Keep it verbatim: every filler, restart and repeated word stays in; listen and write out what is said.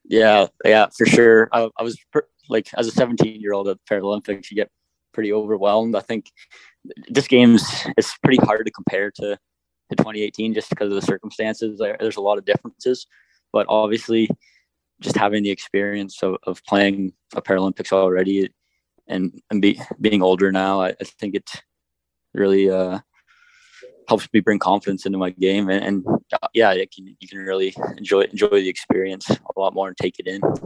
Yeah, yeah, for sure. I, I was per, like as a seventeen year old at Paralympics, you get pretty overwhelmed. I think this game's it's pretty hard to compare to to twenty eighteen just because of the circumstances. There, there's a lot of differences, but obviously, just having the experience of, of playing a Paralympics already and and be, being older now, I, I think it really uh, helps me bring confidence into my game, and, and uh, yeah, you can you can really enjoy enjoy the experience a lot more and take it in.